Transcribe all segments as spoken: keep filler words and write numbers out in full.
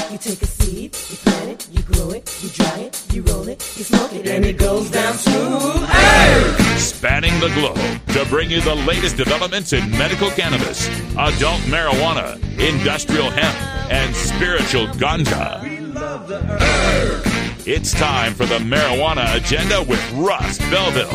You take a seed, you plant it, you grow it, you dry it, you roll it, you smoke it, and it goes down smooth. Hey! Spanning the globe to bring you the latest developments in medical cannabis, adult marijuana, industrial hemp, and spiritual ganja. We love the herb. It's time for the Marijuana Agenda with Russ Belville.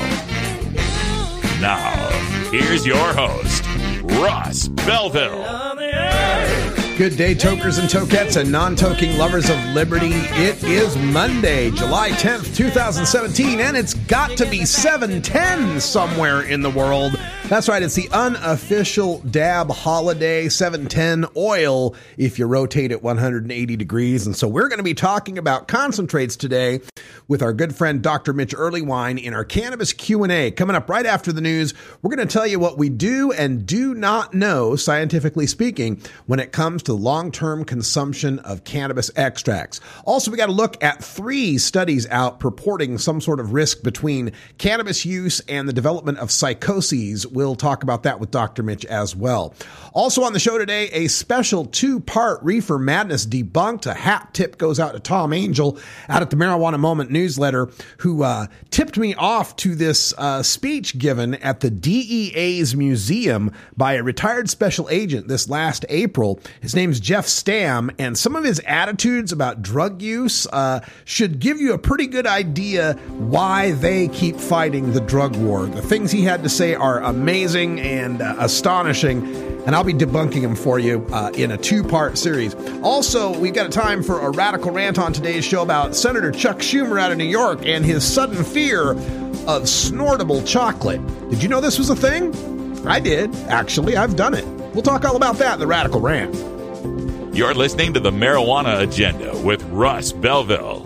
Now, here's your host, Russ Belville. Good day, tokers and tokettes and non-toking lovers of liberty. It is Monday, July tenth, twenty seventeen, and it's got to be seven ten somewhere in the world. That's right, it's the unofficial dab holiday, seven ten oil, if you rotate at one hundred eighty degrees. And so we're going to be talking about concentrates today with our good friend Doctor Mitch Earleywine in our Cannabis Q and A. Coming up right after the news, we're going to tell you what we do and do not know, scientifically speaking, when it comes to long-term consumption of cannabis extracts. Also, we got to look at three studies out purporting some sort of risk between cannabis use and the development of psychoses. We'll talk about that with Doctor Mitch as well. Also on the show today, a special two-part Reefer Madness debunked. A hat tip goes out to Tom Angel out at the Marijuana Moment newsletter, who uh, tipped me off to this uh, speech given at the D E A's museum by a retired special agent this last April. His name's Jeff Stam, and some of his attitudes about drug use uh, should give you a pretty good idea why they keep fighting the drug war. The things he had to say are amazing and uh, astonishing, and I'll be debunking them for you uh, in a two-part series. Also, we've got a time for a radical rant on today's show about Senator Chuck Schumer out of New York and his sudden fear of snortable chocolate. Did you know this was a thing? I did. Actually, I've done it. We'll talk all about that in the radical rant. You're listening to the Marijuana Agenda with Russ Belville.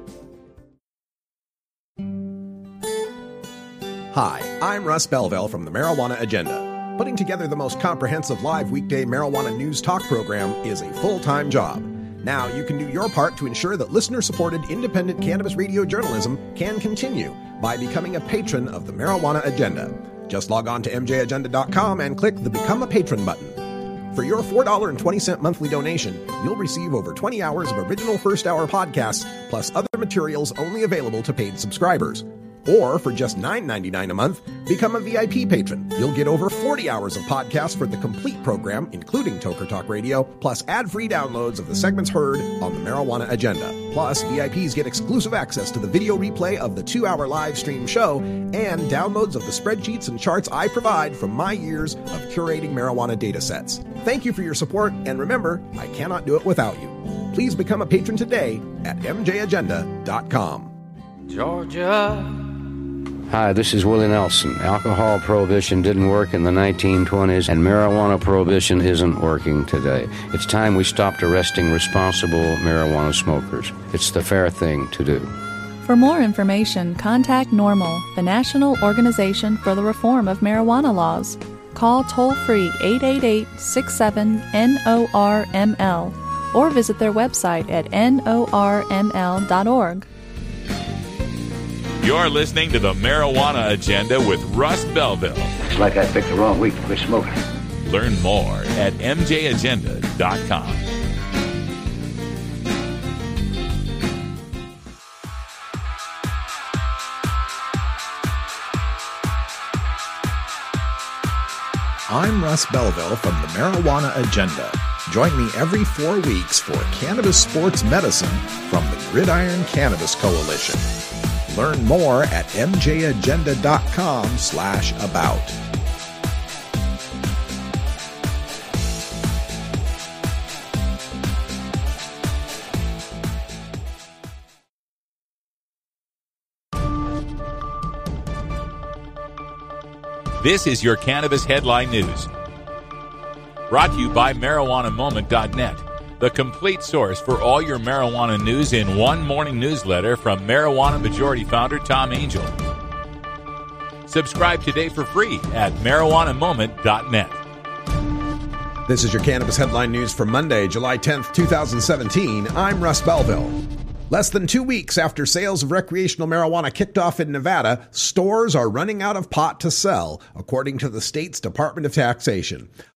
Hi, I'm Russ Belville from the Marijuana Agenda. Putting together the most comprehensive live weekday marijuana news talk program is a full-time job. Now you can do your part to ensure that listener-supported independent cannabis radio journalism can continue by becoming a patron of the Marijuana Agenda. Just log on to M J agenda dot com and click the Become a Patron button. For your four dollars and twenty cents monthly donation, you'll receive over twenty hours of original first-hour podcasts, plus other materials only available to paid subscribers. Or for just nine ninety-nine a month, become a V I P patron. You'll get over forty hours of podcasts for the complete program, including Toker Talk Radio, plus ad-free downloads of the segments heard on the Marijuana Agenda. Plus, V I Ps get exclusive access to the video replay of the two-hour live stream show and downloads of the spreadsheets and charts I provide from my years of curating marijuana data sets. Thank you for your support, and remember, I cannot do it without you. Please become a patron today at M J agenda dot com. Georgia. Hi, this is Willie Nelson. Alcohol prohibition didn't work in the nineteen twenties, and marijuana prohibition isn't working today. It's time we stopped arresting responsible marijuana smokers. It's the fair thing to do. For more information, contact NORML, the National Organization for the Reform of Marijuana Laws. Call toll-free eight eight eight, six seven, N O R M L or visit their website at N O R M L dot org. You're listening to the Marijuana Agenda with Russ Belville. It's like I picked the wrong week to quit smoking. Learn more at M J agenda dot com. I'm Russ Belville from the Marijuana Agenda. Join me every four weeks for Cannabis Sports Medicine from the Gridiron Cannabis Coalition. Learn more at M J agenda dot com slash about. This is your Cannabis Headline News. Brought to you by marijuana moment dot net, the complete source for all your marijuana news in one morning newsletter from Marijuana Majority Founder Tom Angel. Subscribe today for free at marijuana moment dot net. This is your Cannabis Headline News for Monday, July tenth, twenty seventeen. I'm Russ Belville. Less than two weeks after sales of recreational marijuana kicked off in Nevada, stores are running out of pot to sell, according to the state's Department of Taxation.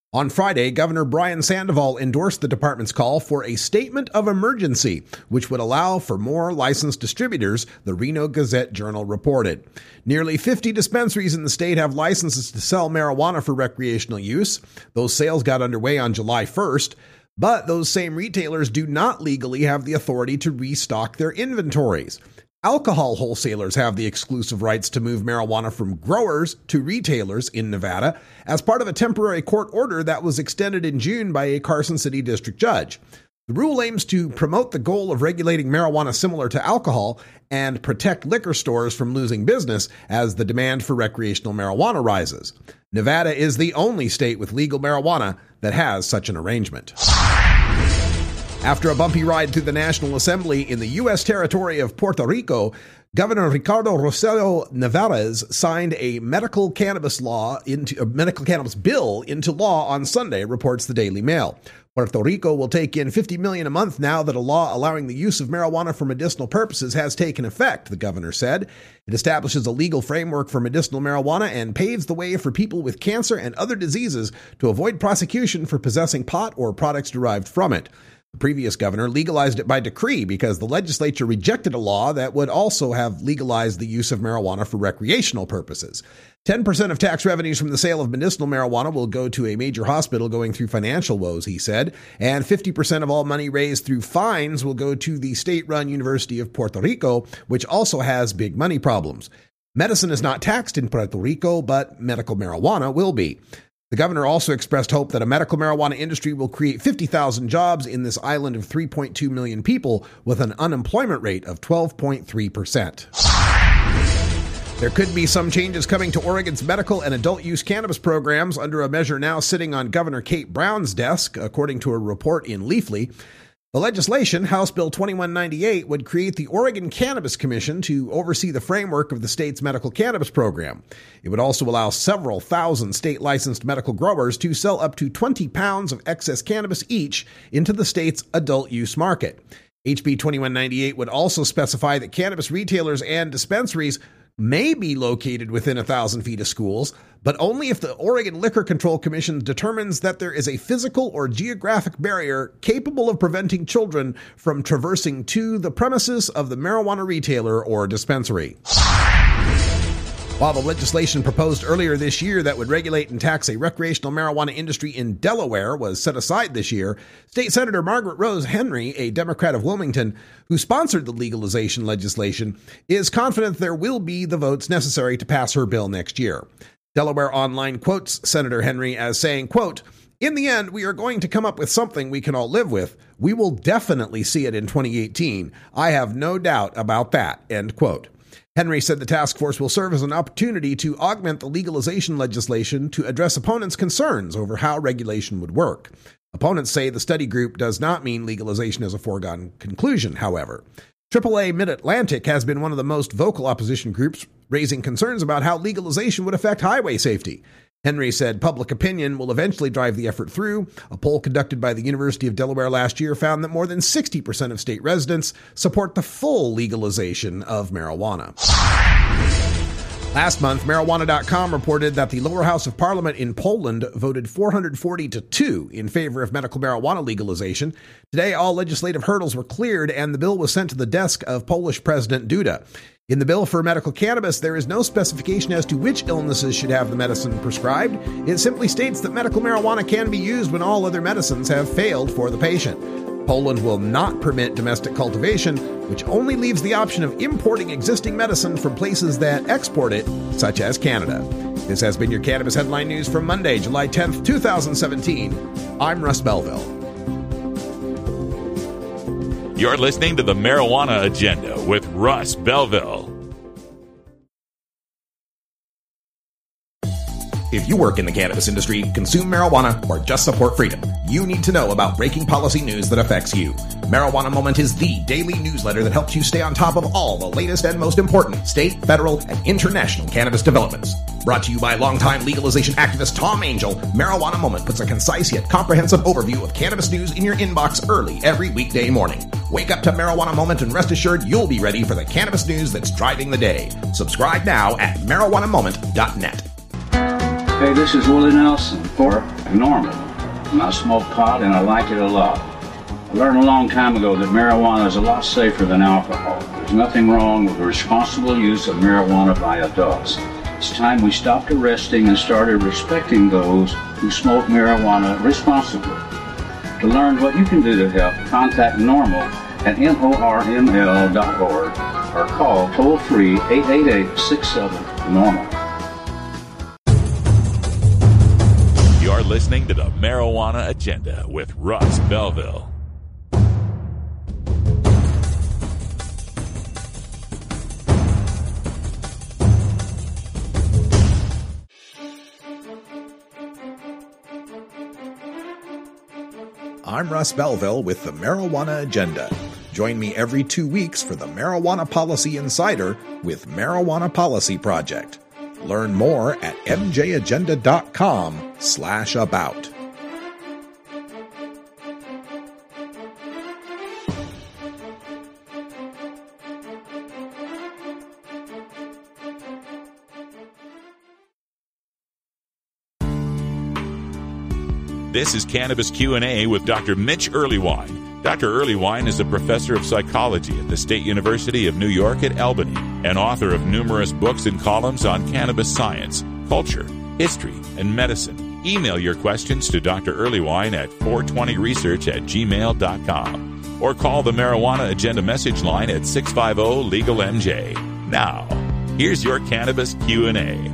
On Friday, Governor Brian Sandoval endorsed the department's call for a statement of emergency, which would allow for more licensed distributors, the Reno Gazette-Journal reported. Nearly fifty dispensaries in the state have licenses to sell marijuana for recreational use. Those sales got underway on July first, but those same retailers do not legally have the authority to restock their inventories. Alcohol wholesalers have the exclusive rights to move marijuana from growers to retailers in Nevada as part of a temporary court order that was extended in June by a Carson City district judge. The rule aims to promote the goal of regulating marijuana similar to alcohol and protect liquor stores from losing business as the demand for recreational marijuana rises. Nevada is the only state with legal marijuana that has such an arrangement. After a bumpy ride through the National Assembly in the U S territory of Puerto Rico, Governor Ricardo Rossello Nevarez signed a medical cannabis law into a medical cannabis bill into law on Sunday, reports the Daily Mail. Puerto Rico will take in fifty million dollars a month now that a law allowing the use of marijuana for medicinal purposes has taken effect, the governor said. It establishes a legal framework for medicinal marijuana and paves the way for people with cancer and other diseases to avoid prosecution for possessing pot or products derived from it. The previous governor legalized it by decree because the legislature rejected a law that would also have legalized the use of marijuana for recreational purposes. ten percent of tax revenues from the sale of medicinal marijuana will go to a major hospital going through financial woes, he said, and fifty percent of all money raised through fines will go to the state-run University of Puerto Rico, which also has big money problems. Medicine is not taxed in Puerto Rico, but medical marijuana will be. The governor also expressed hope that a medical marijuana industry will create fifty thousand jobs in this island of three point two million people with an unemployment rate of twelve point three percent. There could be some changes coming to Oregon's medical and adult use cannabis programs under a measure now sitting on Governor Kate Brown's desk, according to a report in Leafly. The legislation, House Bill twenty-one ninety-eight, would create the Oregon Cannabis Commission to oversee the framework of the state's medical cannabis program. It would also allow several thousand state-licensed medical growers to sell up to twenty pounds of excess cannabis each into the state's adult use market. H B twenty-one ninety-eight would also specify that cannabis retailers and dispensaries may be located within a thousand feet of schools, but only if the Oregon Liquor Control Commission determines that there is a physical or geographic barrier capable of preventing children from traversing to the premises of the marijuana retailer or dispensary. While the legislation proposed earlier this year that would regulate and tax a recreational marijuana industry in Delaware was set aside this year, State Senator Margaret Rose Henry, a Democrat of Wilmington, who sponsored the legalization legislation, is confident there will be the votes necessary to pass her bill next year. Delaware Online quotes Senator Henry as saying, quote, "In the end, we are going to come up with something we can all live with. We will definitely see it in twenty eighteen. I have no doubt about that," end quote. Henry said the task force will serve as an opportunity to augment the legalization legislation to address opponents' concerns over how regulation would work. Opponents say the study group does not mean legalization is a foregone conclusion, however. triple A Mid-Atlantic has been one of the most vocal opposition groups, raising concerns about how legalization would affect highway safety. Henry said public opinion will eventually drive the effort through. A poll conducted by the University of Delaware last year found that more than sixty percent of state residents support the full legalization of marijuana. Last month, marijuana dot com reported that the lower house of parliament in Poland voted four hundred forty to two in favor of medical marijuana legalization. Today, all legislative hurdles were cleared and the bill was sent to the desk of Polish President Duda. In the bill for medical cannabis, there is no specification as to which illnesses should have the medicine prescribed. It simply states that medical marijuana can be used when all other medicines have failed for the patient. Poland will not permit domestic cultivation, which only leaves the option of importing existing medicine from places that export it, such as Canada. This has been your Cannabis Headline News from Monday, July tenth, twenty seventeen. I'm Russ Belville. You're listening to the Marijuana Agenda with Russ Belville. If you work in the cannabis industry, consume marijuana, or just support freedom, you need to know about breaking policy news that affects you. Marijuana Moment is the daily newsletter that helps you stay on top of all the latest and most important state, federal, and international cannabis developments. Brought to you by longtime legalization activist Tom Angel, Marijuana Moment puts a concise yet comprehensive overview of cannabis news in your inbox early every weekday morning. Wake up to Marijuana Moment and rest assured you'll be ready for the cannabis news that's driving the day. Subscribe now at marijuana moment dot net. Hey, this is Willie Nelson for Normal. I smoke pot and I like it a lot. I learned a long time ago that marijuana is a lot safer than alcohol. There's nothing wrong with the responsible use of marijuana by adults. It's time we stopped arresting and started respecting those who smoke marijuana responsibly. To learn what you can do to help, contact Normal at norml dot org or call toll-free eight eight eight, six seven, normal. You're listening to the Marijuana Agenda with Russ Belville. I'm Russ Belville with the Marijuana Agenda. Join me every two weeks for the Marijuana Policy Insider with Marijuana Policy Project. Learn more at mjagenda.com slash about. This is Cannabis Q and A with Doctor Mitch Earleywine. Doctor Earleywine is a professor of psychology at the State University of New York at Albany and author of numerous books and columns on cannabis science, culture, history, and medicine. Email your questions to Doctor Earleywine at four twenty research at gmail dot com or call the Marijuana Agenda message line at six five zero, legal M J. Now, here's your Cannabis Q and A.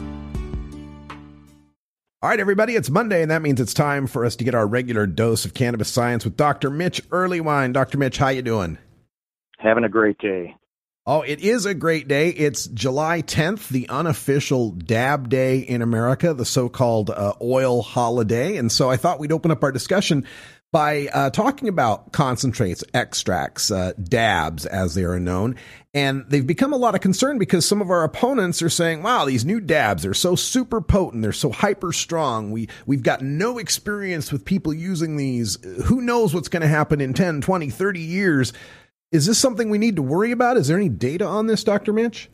All right, everybody, it's Monday, and that means it's time for us to get our regular dose of cannabis science with Doctor Mitch Earleywine. Doctor Mitch, how you doing? Having a great day. Oh, it is a great day. It's July tenth, the unofficial Dab Day in America, the so-called uh, oil holiday. And so I thought we'd open up our discussion by uh, talking about concentrates, extracts, uh, dabs, as they are known. And they've become a lot of concern because some of our opponents are saying, wow, these new dabs are so super potent. They're so hyper strong. We, we've got no experience with people using these. Who knows what's going to happen in ten, twenty, thirty years? Is this something we need to worry about? Is there any data on this, Doctor Mitch?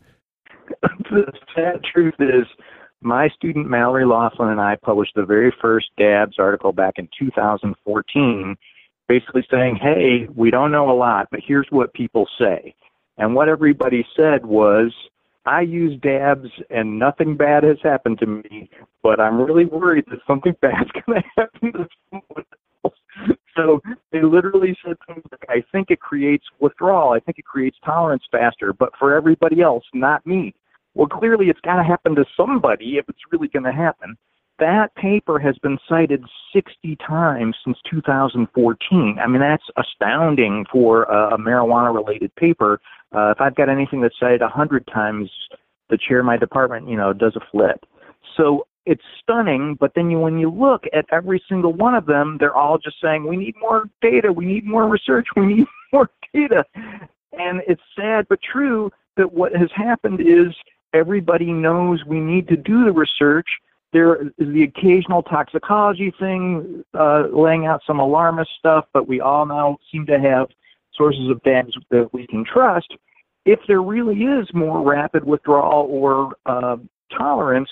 The sad truth is my student Mallory Laughlin and I published the very first dabs article back in two thousand fourteen, basically saying, hey, we don't know a lot, but here's what people say. And what everybody said was, I use dabs and nothing bad has happened to me, but I'm really worried that something bad's going to happen to someone else. So they literally said things like, I think it creates withdrawal. I think it creates tolerance faster, but for everybody else, not me. Well, clearly it's got to happen to somebody if it's really going to happen. That paper has been cited sixty times since two thousand fourteen. I mean, that's astounding for a, a marijuana-related paper. Uh, if I've got anything that's cited one hundred times, the chair of my department, you know, does a flip. So it's stunning, but then you, when you look at every single one of them, they're all just saying, we need more data, we need more research, we need more data. And it's sad but true that what has happened is everybody knows we need to do the research. There is the occasional toxicology thing, uh, laying out some alarmist stuff, but we all now seem to have sources of dabs that we can trust. If there really is more rapid withdrawal or uh, tolerance,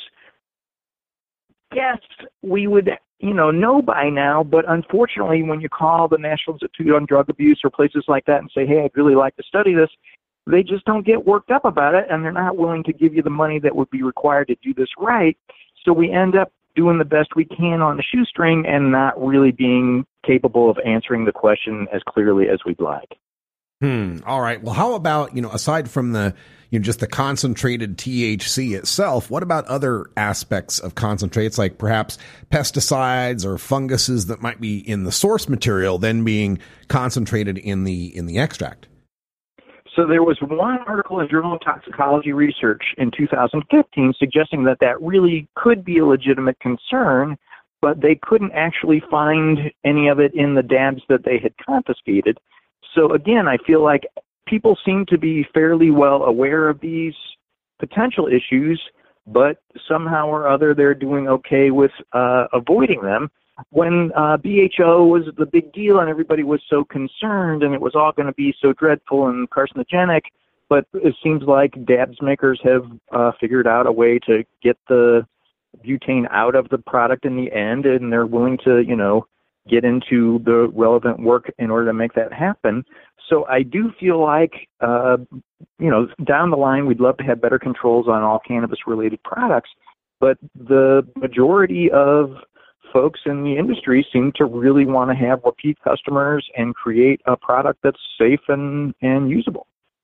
yes, we would, you know, know by now, but unfortunately, when you call the National Institute on Drug Abuse or places like that and say, hey, I'd really like to study this, they just don't get worked up about it, and they're not willing to give you the money that would be required to do this right. So we end up doing the best we can on the shoestring and not really being capable of answering the question as clearly as we'd like. Hmm. All right. Well, how about, you know, aside from the, you know, just the concentrated T H C itself, what about other aspects of concentrates, like perhaps pesticides or funguses that might be in the source material, then being concentrated in the in the extract? So there was one article in Journal of Toxicology Research in two thousand fifteen suggesting that that really could be a legitimate concern, but they couldn't actually find any of it in the dabs that they had confiscated. So again, I feel like people seem to be fairly well aware of these potential issues, but somehow or other they're doing okay with uh, avoiding them. When uh, B H O was the big deal and everybody was so concerned and it was all going to be so dreadful and carcinogenic, but it seems like dabs makers have uh, figured out a way to get the butane out of the product in the end, and they're willing to, you know, get into the relevant work in order to make that happen. So I do feel like, uh, you know, down the line, we'd love to have better controls on all cannabis-related products, but the majority of folks in the industry seem to really want to have repeat customers and create a product that's safe and, and usable.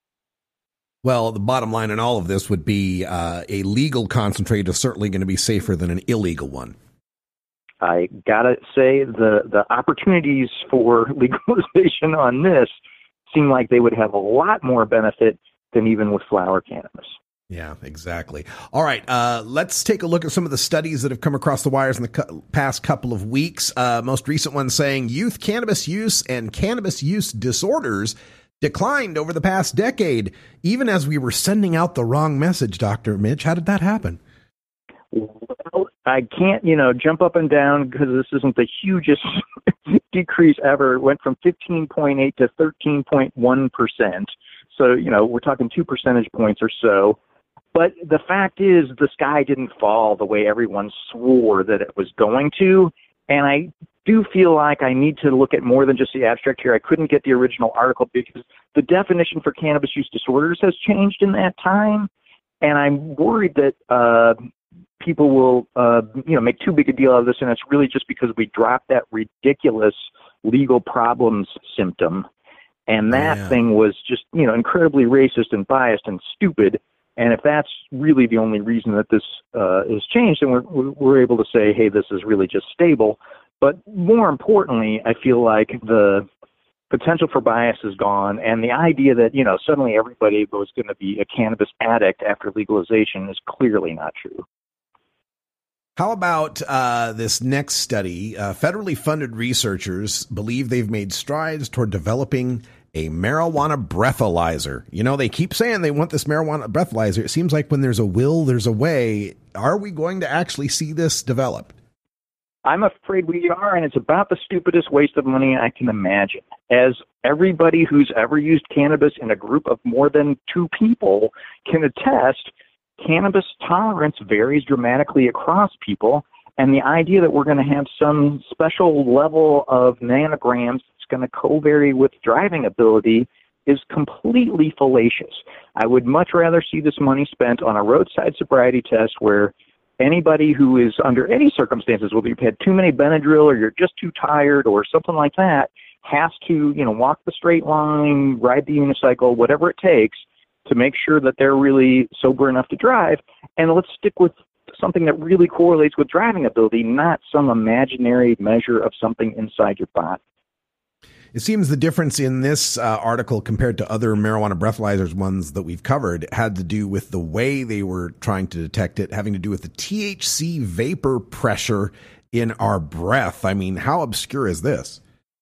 Well, the bottom line in all of this would be uh, a legal concentrate is certainly going to be safer than an illegal one. I gotta say the, the opportunities for legalization on this seem like they would have a lot more benefit than even with flower cannabis. Yeah, exactly. All right, uh, let's take a look at some of the studies that have come across the wires in the cu- past couple of weeks. Uh, most recent one saying youth cannabis use and cannabis use disorders declined over the past decade, even as we were sending out the wrong message, Doctor Mitch. How did that happen? Well, I can't, you know, jump up and down because this isn't the hugest decrease ever. It went from fifteen point eight to thirteen point one percent. So, you know, we're talking two percentage points or so. But the fact is the sky didn't fall the way everyone swore that it was going to. And I do feel like I need to look at more than just the abstract here. I couldn't get the original article because the definition for cannabis use disorders has changed in that time. And I'm worried that uh, people will, uh, you know, make too big a deal out of this. And it's really just because we dropped that ridiculous legal problems symptom. And that yeah. thing was just, you know, incredibly racist and biased and stupid. And if that's really the only reason that this uh, is changed, then we're, we're able to say, hey, this is really just stable. But more importantly, I feel like the potential for bias is gone. And the idea that, you know, suddenly everybody was going to be a cannabis addict after legalization is clearly not true. How about uh, this next study? Uh, federally funded researchers believe they've made strides toward developing a marijuana breathalyzer. You know, they keep saying they want this marijuana breathalyzer. It seems like when there's a will, there's a way. Are we going to actually see this develop? I'm afraid we are, and it's about the stupidest waste of money I can imagine. As everybody who's ever used cannabis in a group of more than two people can attest, cannabis tolerance varies dramatically across people, and the idea that we're going to have some special level of nanograms that's going to co-vary with driving ability is completely fallacious. I would much rather see this money spent on a roadside sobriety test where anybody who is under any circumstances, whether you've had too many Benadryl or you're just too tired or something like that, has to, you know, walk the straight line, ride the unicycle, whatever it takes, to make sure that they're really sober enough to drive. And let's stick with something that really correlates with driving ability, not some imaginary measure of something inside your body. It seems the difference in this uh, article compared to other marijuana breathalyzers ones that we've covered had to do with the way they were trying to detect it, having to do with the T H C vapor pressure in our breath. I mean, how obscure is this?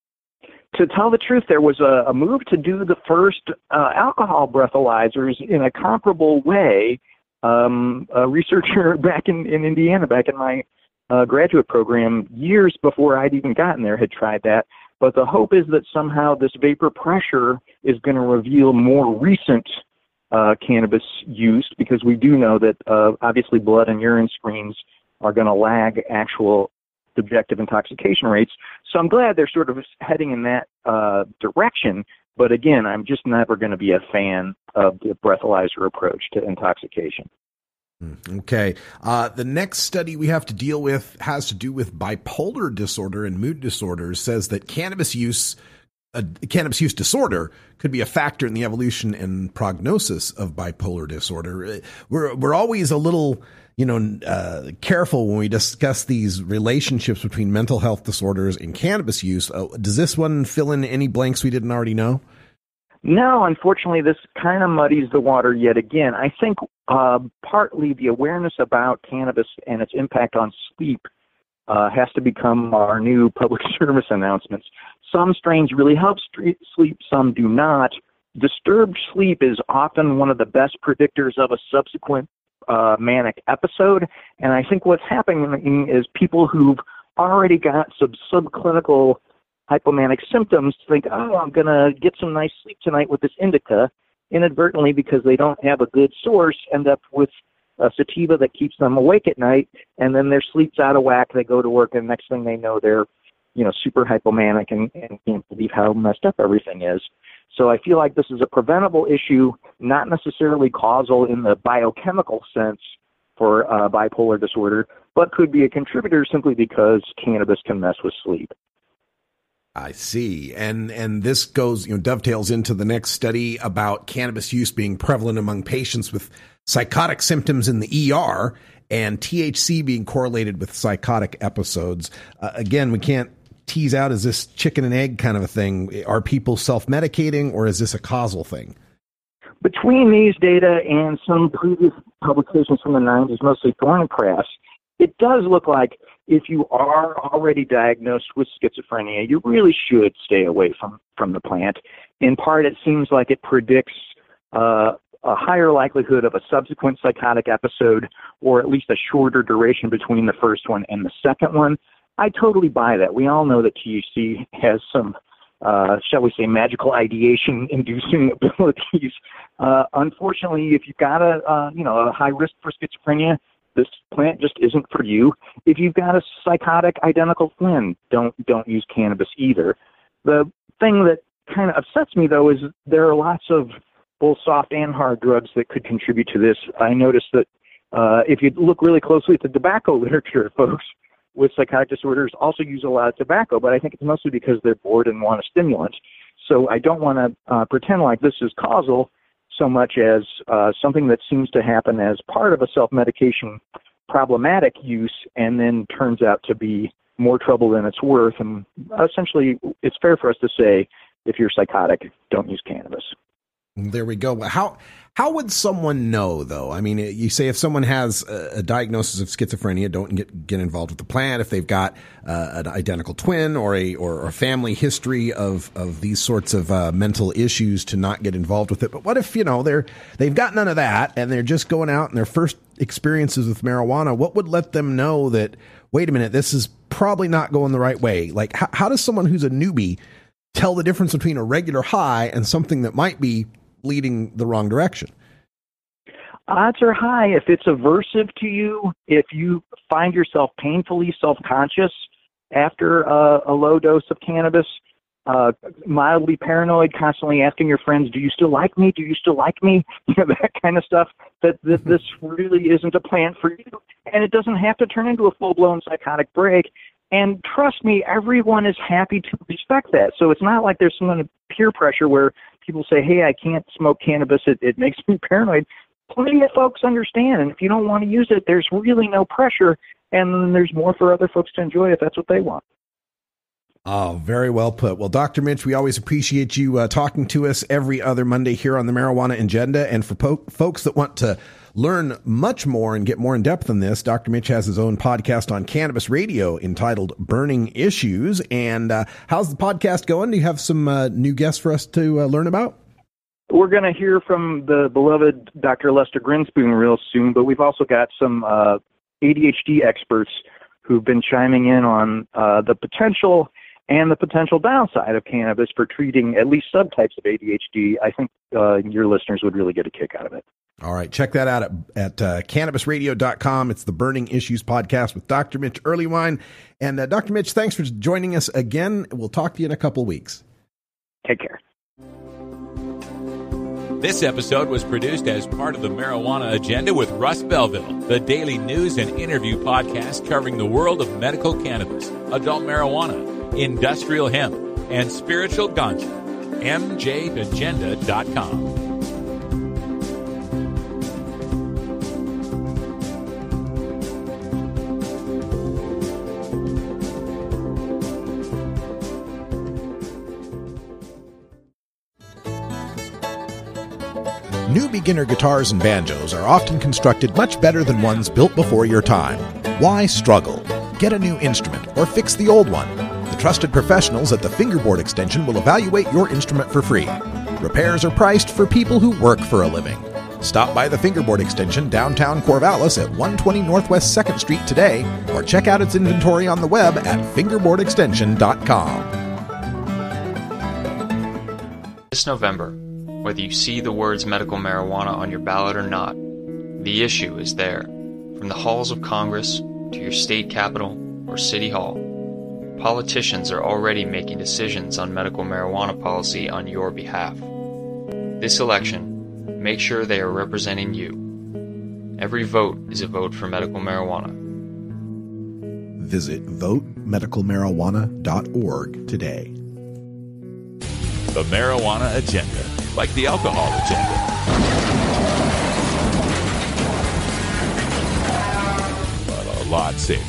To tell the truth, there was a, a move to do the first uh, alcohol breathalyzers in a comparable way. Um, a researcher back in, in Indiana, back in my uh, graduate program, years before I'd even gotten there, had tried that. But the hope is that somehow this vapor pressure is going to reveal more recent uh, cannabis use, because we do know that uh, obviously blood and urine screens are going to lag actual subjective intoxication rates. So I'm glad they're sort of heading in that uh, direction. But again, I'm just never going to be a fan of the breathalyzer approach to intoxication. Okay. Uh, the next study we have to deal with has to do with bipolar disorder and mood disorders. Says that cannabis use, uh, cannabis use disorder could be a factor in the evolution and prognosis of bipolar disorder. We're we're always a little, you know, uh, careful when we discuss these relationships between mental health disorders and cannabis use. Uh, does this one fill in any blanks we didn't already know? No, unfortunately, this kind of muddies the water yet again. I think uh, partly the awareness about cannabis and its impact on sleep uh, has to become our new public service announcements. Some strains really help sleep, some do not. Disturbed sleep is often one of the best predictors of a subsequent uh, manic episode, and I think what's happening is people who've already got some subclinical hypomanic symptoms think, oh, I'm going to get some nice sleep tonight with this indica, inadvertently, because they don't have a good source, end up with a sativa that keeps them awake at night, and then their sleep's out of whack. They go to work, and next thing they know, they're, you know, super hypomanic and, and can't believe how messed up everything is. So I feel like this is a preventable issue, not necessarily causal in the biochemical sense for uh, bipolar disorder, but could be a contributor simply because cannabis can mess with sleep. I see. And and this goes, you know, dovetails into the next study about cannabis use being prevalent among patients with psychotic symptoms in the E R and T H C being correlated with psychotic episodes. Uh, again, we can't tease out, is this chicken and egg kind of a thing? Are people self-medicating, or is this a causal thing? Between these data and some previous publications from the nineties, mostly Thornycraft, it does look like if you are already diagnosed with schizophrenia, you really should stay away from, from the plant. In part, it seems like it predicts uh, a higher likelihood of a subsequent psychotic episode, or at least a shorter duration between the first one and the second one. I totally buy that. We all know that T H C has some, uh, shall we say, magical ideation-inducing abilities. Uh, unfortunately, if you've got a, uh, you know, a high risk for schizophrenia, this plant just isn't for you. If you've got a psychotic identical twin, don't don't use cannabis either. The thing that kind of upsets me, though, is there are lots of both soft and hard drugs that could contribute to this. I noticed that uh, if you look really closely at the tobacco literature, folks with psychotic disorders also use a lot of tobacco, but I think it's mostly because they're bored and want a stimulant. So I don't want to uh, pretend like this is causal so much as uh, something that seems to happen as part of a self-medication problematic use and then turns out to be more trouble than it's worth. And essentially, it's fair for us to say, if you're psychotic, don't use cannabis. There we go. How how would someone know, though? I mean, you say if someone has a, a diagnosis of schizophrenia, don't get get involved with the plant. If they've got uh, an identical twin or a or a family history of of these sorts of uh, mental issues, to not get involved with it. But what if, you know, they're they've got none of that and they're just going out and their first experiences with marijuana? What would let them know that, wait a minute, this is probably not going the right way? Like, how, how does someone who's a newbie tell the difference between a regular high and something that might be leading the wrong direction? Odds are high if it's aversive to you, if you find yourself painfully self-conscious after a, a low dose of cannabis, uh, mildly paranoid, constantly asking your friends, do you still like me? Do you still like me? You know, that kind of stuff, that, that this really isn't a plant for you. And it doesn't have to turn into a full-blown psychotic break. And trust me, everyone is happy to respect that. So it's not like there's some kind of peer pressure where people say, hey, I can't smoke cannabis, it, it makes me paranoid. Plenty of folks understand, and if you don't want to use it, there's really no pressure, and then there's more for other folks to enjoy if that's what they want. Oh, very well put. Well, Doctor Mitch, we always appreciate you uh, talking to us every other Monday here on the Marijuana Agenda. And for po- folks that want to learn much more and get more in depth on this, Doctor Mitch has his own podcast on Cannabis Radio entitled Burning Issues. And uh, how's the podcast going? Do you have some uh, new guests for us to uh, learn about? We're going to hear from the beloved Doctor Lester Grinspoon real soon, but we've also got some uh, A D H D experts who've been chiming in on uh, the potential and the potential downside of cannabis for treating at least subtypes of A D H D. I think uh, your listeners would really get a kick out of it. All right. Check that out at, at uh, cannabis radio dot com. It's the Burning Issues podcast with Doctor Mitch Earleywine. And uh, Doctor Mitch, thanks for joining us again. We'll talk to you in a couple weeks. Take care. This episode was produced as part of the Marijuana Agenda with Russ Belville, the daily news and interview podcast covering the world of medical cannabis, adult marijuana, industrial hemp, and spiritual ganja. M J agenda dot com. New beginner guitars and banjos are often constructed much better than ones built before your time. Why struggle? Get a new instrument or fix the old one. The trusted professionals at the Fingerboard Extension will evaluate your instrument for free. Repairs are priced for people who work for a living. Stop by the Fingerboard Extension downtown Corvallis at one twenty Northwest second Street today, or check out its inventory on the web at fingerboard extension dot com. This November, whether you see the words medical marijuana on your ballot or not, The issue is there, from the halls of Congress to your state capitol or city hall. Politicians are already making decisions on medical marijuana policy on your behalf. This election, make sure they are representing you. Every vote is a vote for medical marijuana. Visit vote medical marijuana dot org today. The marijuana agenda, like the alcohol agenda. But a lot safer.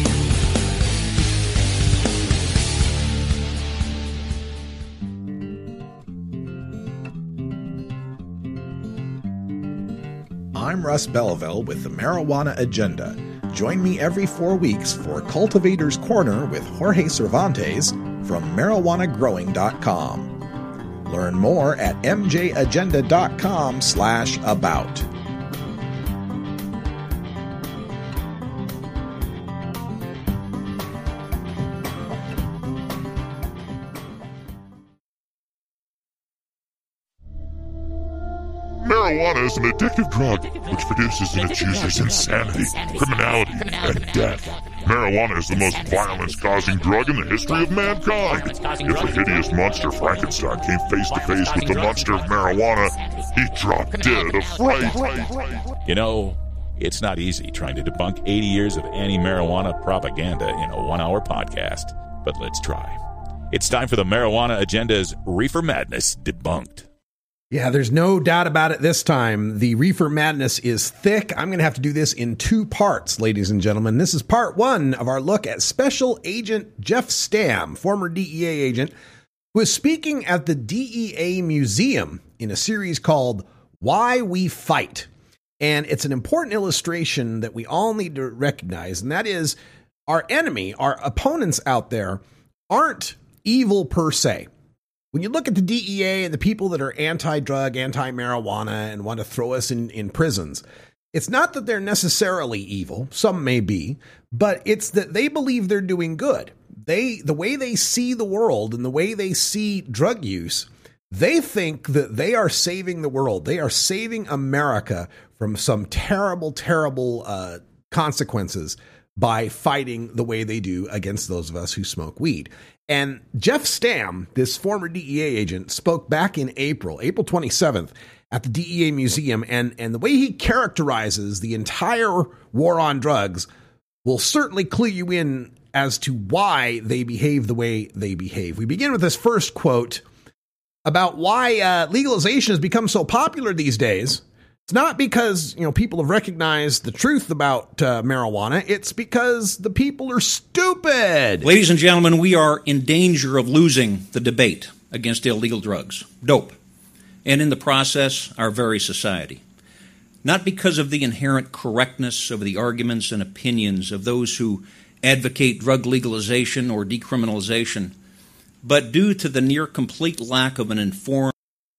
I'm Russ Belleville with the Marijuana Agenda. Join me every four weeks for Cultivator's Corner with Jorge Cervantes from marijuana growing dot com. Learn more at m j agenda dot com slash about. Marijuana is an addictive drug which produces in its users insanity, criminality, and death. Marijuana is the most violence-causing drug in the history of mankind. If the hideous monster Frankenstein came face-to-face with the monster of marijuana, he'd drop dead of fright. You know, it's not easy trying to debunk eighty years of anti-marijuana propaganda in a one-hour podcast, but let's try. It's time for the Marijuana Agenda's Reefer Madness Debunked. Yeah, there's no doubt about it this time. The reefer madness is thick. I'm going to have to do this in two parts, ladies and gentlemen. This is part one of our look at Special Agent Jeff Stamm, former D E A agent, who is speaking at the D E A Museum in a series called Why We Fight. And it's an important illustration that we all need to recognize, and that is our enemy, our opponents out there, aren't evil per se. When you look at the D E A and the people that are anti-drug, anti-marijuana, and want to throw us in, in prisons, it's not that they're necessarily evil. Some may be, but it's that they believe they're doing good. They, the way they see the world and the way they see drug use, they think that they are saving the world. They are saving America from some terrible, terrible uh, consequences by fighting the way they do against those of us who smoke weed. And Jeff Stamm, this former D E A agent, spoke back in April, April twenty-seventh, at the D E A Museum. And, and the way he characterizes the entire war on drugs will certainly clue you in as to why they behave the way they behave. We begin with this first quote about why uh, legalization has become so popular these days. It's not because, you know, people have recognized the truth about uh, marijuana. It's because the people are stupid. Ladies and gentlemen, we are in danger of losing the debate against illegal drugs, dope, and in the process, our very society. Not because of the inherent correctness of the arguments and opinions of those who advocate drug legalization or decriminalization, but due to the near complete lack of an informed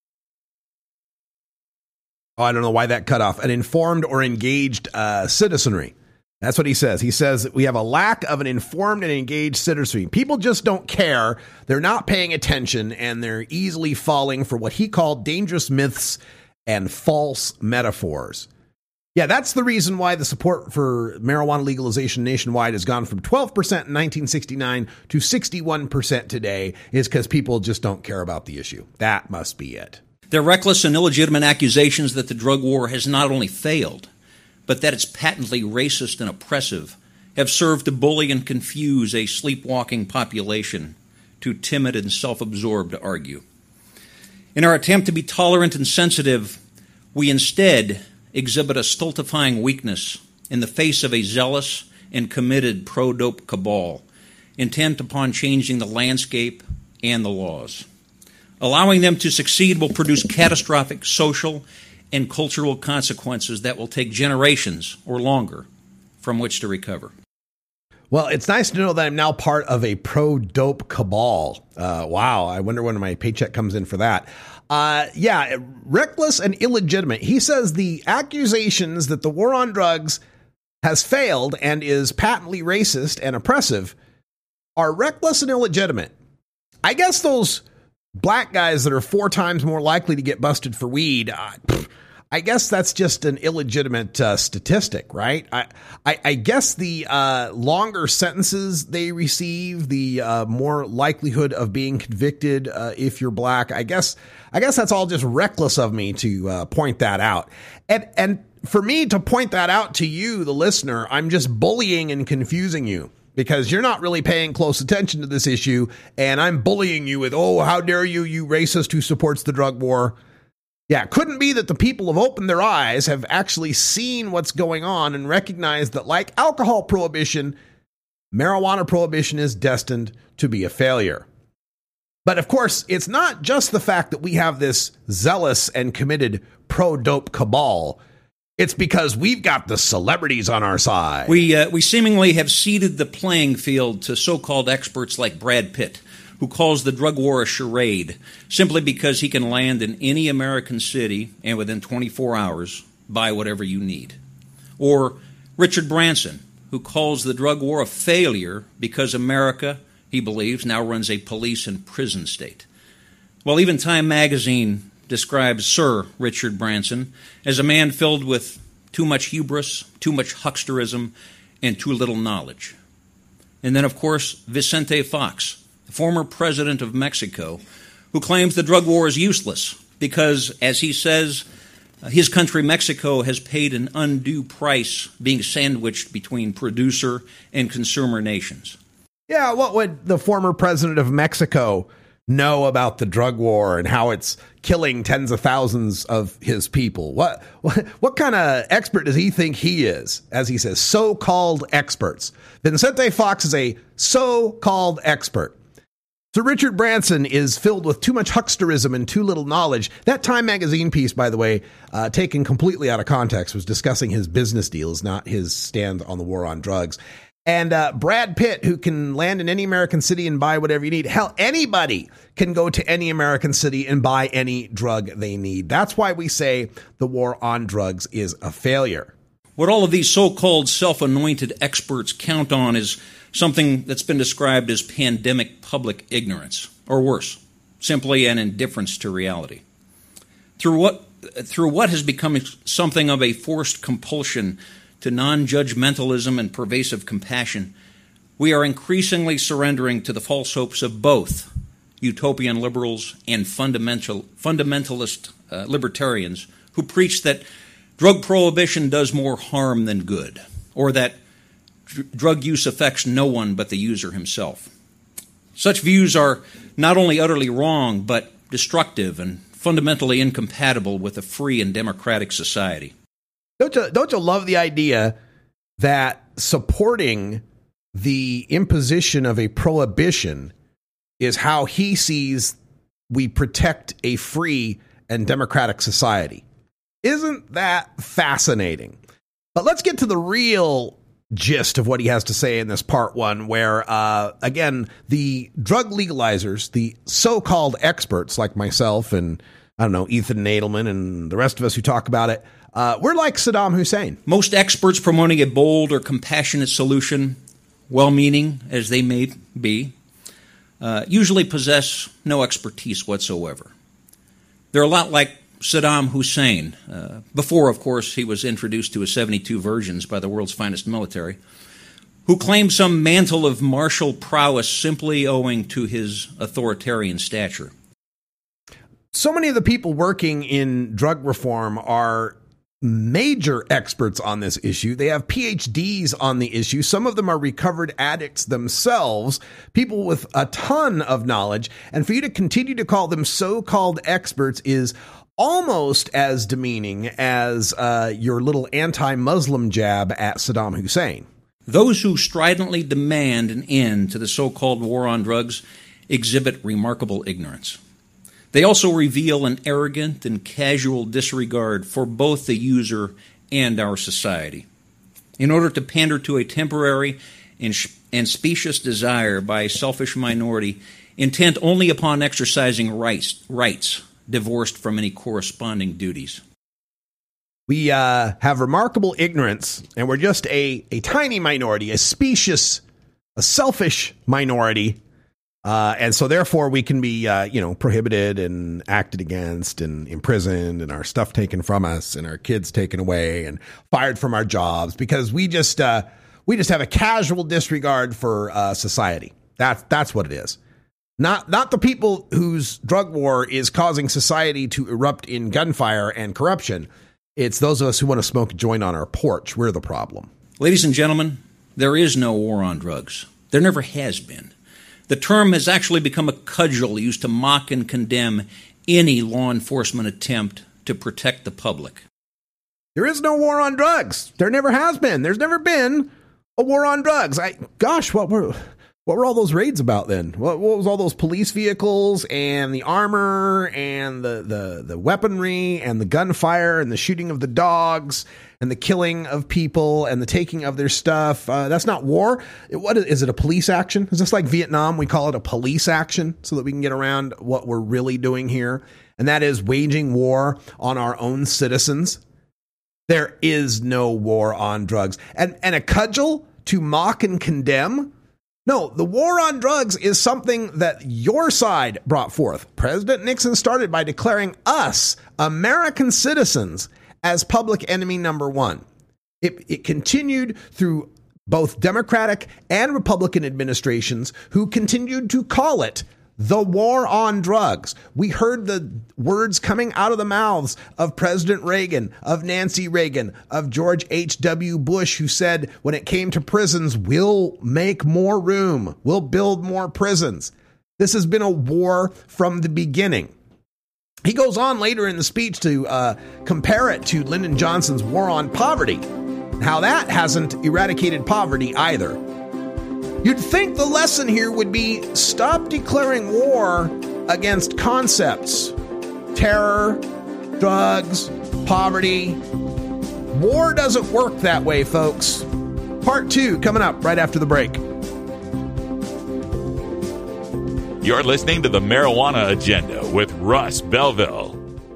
Oh, I don't know why that cut off. An informed or engaged uh, citizenry. That's what he says. He says that we have a lack of an informed and engaged citizenry. People just don't care. They're not paying attention, and they're easily falling for what he called dangerous myths and false metaphors. Yeah, that's the reason why the support for marijuana legalization nationwide has gone from twelve percent in nineteen sixty-nine to sixty-one percent today, is because people just don't care about the issue. That must be it. Their reckless and illegitimate accusations that the drug war has not only failed, but that it's patently racist and oppressive, have served to bully and confuse a sleepwalking population, too timid and self-absorbed to argue. In our attempt to be tolerant and sensitive, we instead exhibit a stultifying weakness in the face of a zealous and committed pro-dope cabal, intent upon changing the landscape and the laws. Allowing them to succeed will produce catastrophic social and cultural consequences that will take generations or longer from which to recover. Well, it's nice to know that I'm now part of a pro-dope cabal. Uh, wow, I wonder when my paycheck comes in for that. Uh, yeah, reckless and illegitimate. He says the accusations that the war on drugs has failed and is patently racist and oppressive are reckless and illegitimate. I guess those black guys that are four times more likely to get busted for weed, uh, I guess that's just an illegitimate uh, statistic, right? I, I, I guess the uh, longer sentences they receive, the uh, more likelihood of being convicted uh, if you're black. I guess I guess that's all just reckless of me to uh, point that out. And and for me to point that out to you, the listener, I'm just bullying and confusing you because you're not really paying close attention to this issue. And I'm bullying you with, oh, how dare you, you racist who supports the drug war. Yeah, it couldn't be that the people have opened their eyes, have actually seen what's going on and recognized that like alcohol prohibition, marijuana prohibition is destined to be a failure. But of course, it's not just the fact that we have this zealous and committed pro-dope cabal. It's because we've got the celebrities on our side. We, uh, we seemingly have ceded the playing field to so-called experts like Brad Pitt, who calls the drug war a charade simply because he can land in any American city and within twenty-four hours buy whatever you need. Or Richard Branson, who calls the drug war a failure because America, he believes, now runs a police and prison state. Well, even Time magazine describes Sir Richard Branson as a man filled with too much hubris, too much hucksterism, and too little knowledge. And then, of course, Vicente Fox, former president of Mexico, who claims the drug war is useless because, as he says, his country, Mexico, has paid an undue price being sandwiched between producer and consumer nations. Yeah, what would the former president of Mexico know about the drug war and how it's killing tens of thousands of his people? What what, what kind of expert does he think he is? As he says, so-called experts. Vicente Fox is a so-called expert. So Richard Branson is filled with too much hucksterism and too little knowledge. That Time magazine piece, by the way, uh, taken completely out of context, was discussing his business deals, not his stand on the war on drugs. And uh, Brad Pitt, who can land in any American city and buy whatever you need. Hell, anybody can go to any American city and buy any drug they need. That's why we say the war on drugs is a failure. What all of these so-called self-anointed experts count on is something that's been described as pandemic public ignorance, or worse, simply an indifference to reality. Through what, through what has become something of a forced compulsion to non-judgmentalism and pervasive compassion, we are increasingly surrendering to the false hopes of both utopian liberals and fundamental, fundamentalist uh, libertarians who preach that drug prohibition does more harm than good, or that drug use affects no one but the user himself. Such views are not only utterly wrong, but destructive and fundamentally incompatible with a free and democratic society. Don't you, don't you love the idea that supporting the imposition of a prohibition is how he sees we protect a free and democratic society? Isn't that fascinating? But let's get to the real gist of what he has to say in this part one, where, uh, again, the drug legalizers, the so-called experts like myself and, I don't know, Ethan Nadelman and the rest of us who talk about it, uh, we're like Saddam Hussein. Most experts promoting a bold or compassionate solution, well-meaning as they may be, uh, usually possess no expertise whatsoever. They're a lot like Saddam Hussein, uh, before, of course, he was introduced to his seventy-two versions by the world's finest military, who claimed some mantle of martial prowess simply owing to his authoritarian stature. So many of the people working in drug reform are major experts on this issue. They have P H Ds on the issue. Some of them are recovered addicts themselves, people with a ton of knowledge. And for you to continue to call them so-called experts is almost as demeaning as uh, your little anti-Muslim jab at Saddam Hussein. Those who stridently demand an end to the so-called war on drugs exhibit remarkable ignorance. They also reveal an arrogant and casual disregard for both the user and our society. In order to pander to a temporary and, sh- and specious desire by a selfish minority intent only upon exercising rights, rights divorced from any corresponding duties. We uh, have remarkable ignorance, and we're just a, a tiny minority, a specious, a selfish minority Uh, and so therefore we can be, uh, you know, prohibited and acted against and imprisoned and our stuff taken from us and our kids taken away and fired from our jobs because we just, uh, we just have a casual disregard for, uh, society. That's, that's what it is. Not, not the people whose drug war is causing society to erupt in gunfire and corruption. It's those of us who want to smoke a joint on our porch. We're the problem. Ladies and gentlemen, there is no war on drugs. There never has been. The term has actually become a cudgel used to mock and condemn any law enforcement attempt to protect the public. There is no war on drugs. There never has been. There's never been a war on drugs. I, gosh, what were what were all those raids about then? What, what was all those police vehicles and the armor and the, the, the weaponry and the gunfire and the shooting of the dogs and the killing of people and the taking of their stuff? Uh, that's not war. It, what is, is it a police action? Is this like Vietnam? We call it a police action so that we can get around what we're really doing here. And that is waging war on our own citizens. There is no war on drugs. And, and a cudgel to mock and condemn? No, the war on drugs is something that your side brought forth. President Nixon started by declaring us, American citizens, as public enemy number one. It, it continued through both Democratic and Republican administrations who continued to call it the war on drugs. We heard the words coming out of the mouths of President Reagan, of Nancy Reagan, of George H W Bush, who said when it came to prisons, we'll make more room, we'll build more prisons. This has been a war from the beginning. He goes on later in the speech to uh, compare it to Lyndon Johnson's war on poverty, how that hasn't eradicated poverty either. You'd think the lesson here would be stop declaring war against concepts, terror, drugs, poverty. War doesn't work that way, folks. Part two coming up right after the break. You're listening to the Marijuana Agenda with Russ Belville.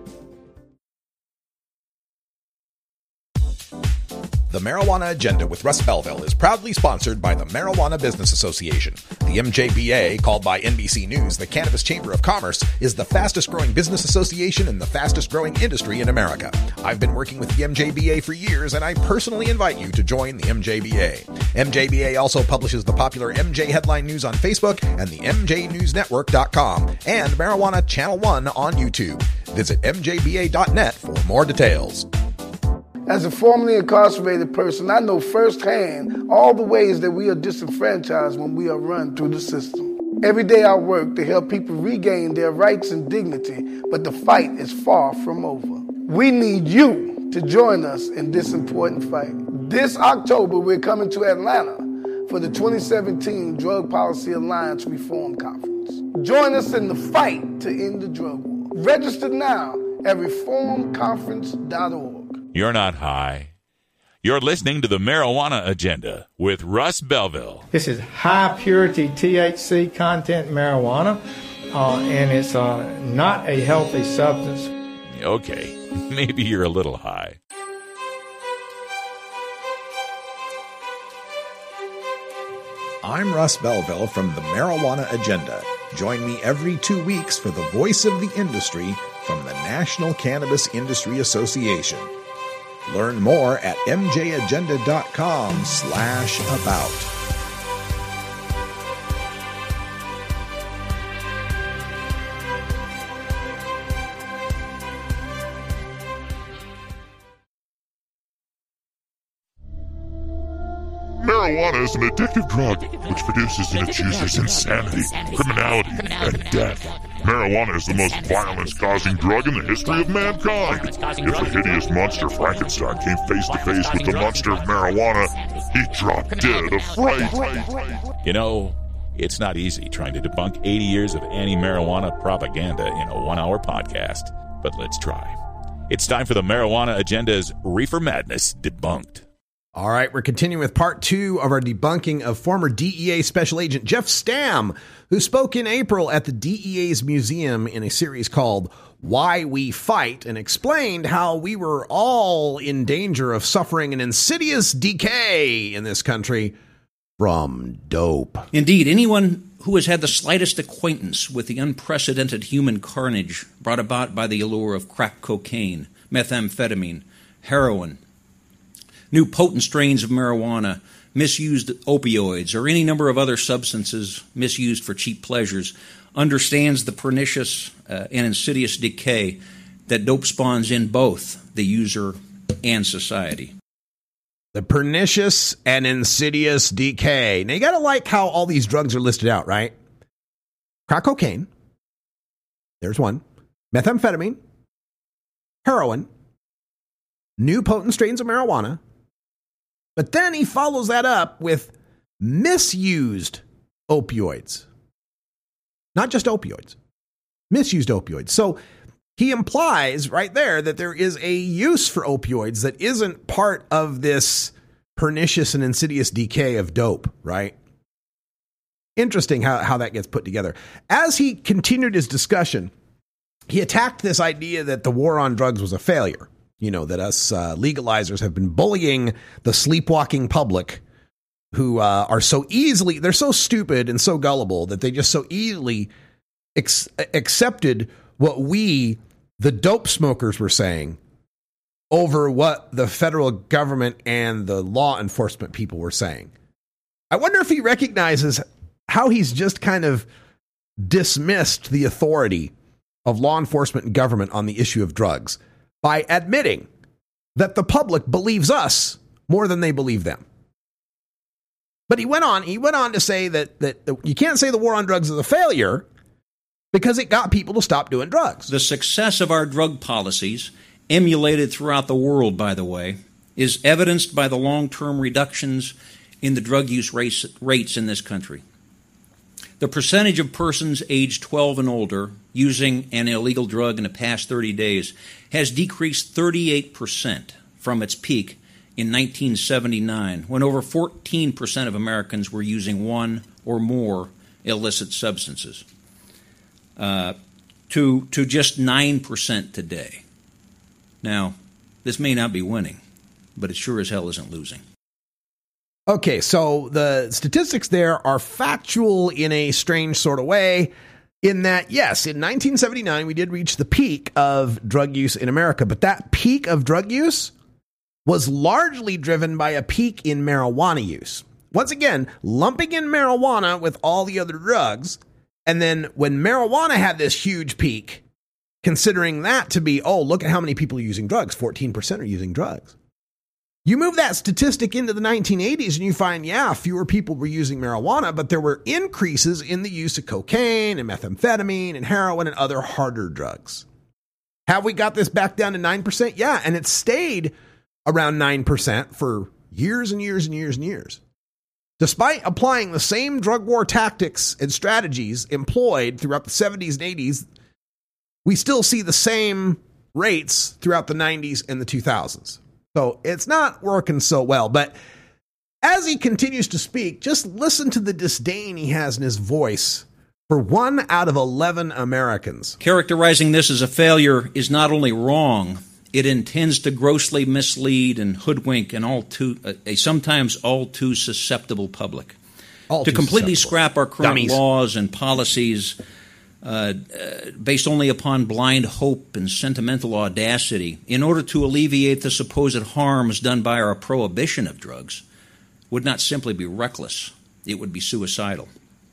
The Marijuana Agenda with Russ Belville is proudly sponsored by the Marijuana Business Association. The M J B A, called by N B C News the Cannabis Chamber of Commerce, is the fastest growing business association and the fastest growing industry in America. I've been working with the M J B A for years, and I personally invite you to join the M J B A. M J B A also publishes the popular M J Headline News on Facebook and the M J News Network dot com and Marijuana Channel one on YouTube. Visit M J B A dot net for more details. As a formerly incarcerated person, I know firsthand all the ways that we are disenfranchised when we are run through the system. Every day I work to help people regain their rights and dignity, but the fight is far from over. We need you to join us in this important fight. This October, we're coming to Atlanta for the twenty seventeen Drug Policy Alliance Reform Conference. Join us in the fight to end the drug war. Register now at reform conference dot org. You're not high. You're listening to the Marijuana Agenda with Russ Belville. This is high purity T H C content marijuana, uh, and it's uh, not a healthy substance. Okay, maybe you're a little high. I'm Russ Belville from the Marijuana Agenda. Join me every two weeks for the voice of the industry from the National Cannabis Industry Association. Learn more at M J agenda dot com slash about. Marijuana is an addictive drug which produces in its users insanity, criminality, and death. Marijuana is the most violence-causing drug in the history of mankind. If the hideous monster Frankenstein came face-to-face with the monster of marijuana, he'd drop dead of fright. You know, it's not easy trying to debunk eighty years of anti-marijuana propaganda in a one-hour podcast, but let's try. It's time for the Marijuana Agenda's Reefer Madness Debunked. All right, we're continuing with part two of our debunking of former D E A Special Agent Jeff Stamm, who spoke in April at the D E A's museum in a series called Why We Fight, and explained how we were all in danger of suffering an insidious decay in this country from dope. Indeed, anyone who has had the slightest acquaintance with the unprecedented human carnage brought about by the allure of crack cocaine, methamphetamine, heroin, new potent strains of marijuana, misused opioids, or any number of other substances misused for cheap pleasures, understands the pernicious uh, and insidious decay that dope spawns in both the user and society. The pernicious and insidious decay. Now, you got to like how all these drugs are listed out, right? Crack cocaine. There's one. Methamphetamine. Heroin. New potent strains of marijuana. But then he follows that up with misused opioids. Not just opioids. Misused opioids. So he implies right there that there is a use for opioids that isn't part of this pernicious and insidious decay of dope, right? Interesting how, how that gets put together. As he continued his discussion, he attacked this idea that the war on drugs was a failure. You know, that us uh, legalizers have been bullying the sleepwalking public who uh, are so easily, they're so stupid and so gullible that they just so easily ex- accepted what we, the dope smokers, were saying over what the federal government and the law enforcement people were saying. I wonder if he recognizes how he's just kind of dismissed the authority of law enforcement and government on the issue of drugs by admitting that the public believes us more than they believe them. But he went on, he went on to say that, that, that you can't say the war on drugs is a failure because it got people to stop doing drugs. The success of our drug policies, emulated throughout the world, by the way, is evidenced by the long-term reductions in the drug use rates, rates in this country. The percentage of persons aged twelve and older using an illegal drug in the past thirty days has decreased thirty-eight percent from its peak in nineteen seventy-nine, when over fourteen percent of Americans were using one or more illicit substances, uh, to, to just nine percent today. Now, this may not be winning, but it sure as hell isn't losing. Okay, so the statistics there are factual in a strange sort of way, in that, yes, in nineteen seventy-nine, we did reach the peak of drug use in America, but that peak of drug use was largely driven by a peak in marijuana use. Once again, lumping in marijuana with all the other drugs, and then when marijuana had this huge peak, considering that to be, oh, look at how many people are using drugs, fourteen percent are using drugs. You move that statistic into the nineteen eighties and you find, yeah, fewer people were using marijuana, but there were increases in the use of cocaine and methamphetamine and heroin and other harder drugs. Have we got this back down to nine percent? Yeah, and it stayed around nine percent for years and years and years and years. Despite applying the same drug war tactics and strategies employed throughout the seventies and eighties, we still see the same rates throughout the nineties and the two thousands. So it's not working so well. But as he continues to speak, just listen to the disdain he has in his voice for one out of eleven Americans. Characterizing this as a failure is not only wrong, it intends to grossly mislead and hoodwink an all too, a sometimes all too susceptible public. All to too completely susceptible. scrap our current Dummies. laws and policies Uh, uh, based only upon blind hope and sentimental audacity in order to alleviate the supposed harms done by our prohibition of drugs would not simply be reckless, it would be suicidal.